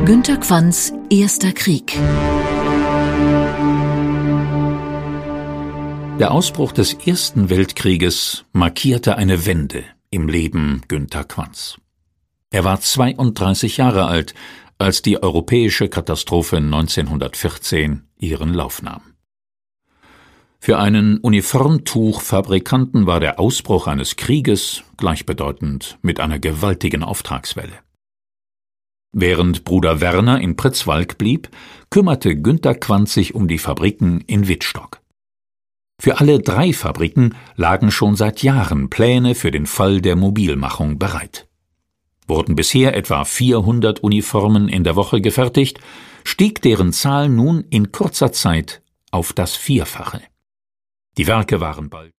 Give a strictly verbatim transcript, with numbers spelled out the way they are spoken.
Günter Quantz Erster Krieg. Der Ausbruch des Ersten Weltkrieges markierte eine Wende im Leben Günter Quantz. Er war zweiunddreißig Jahre alt, als die europäische Katastrophe neunzehnhundertvierzehn ihren Lauf nahm. Für einen Uniformtuchfabrikanten war der Ausbruch eines Krieges gleichbedeutend mit einer gewaltigen Auftragswelle. Während Bruder Werner in Pritzwalk blieb, kümmerte Günter Quantz sich um die Fabriken in Wittstock. Für alle drei Fabriken lagen schon seit Jahren Pläne für den Fall der Mobilmachung bereit. Wurden bisher etwa vierhundert Uniformen in der Woche gefertigt, stieg deren Zahl nun in kurzer Zeit auf das Vierfache. Die Werke waren bald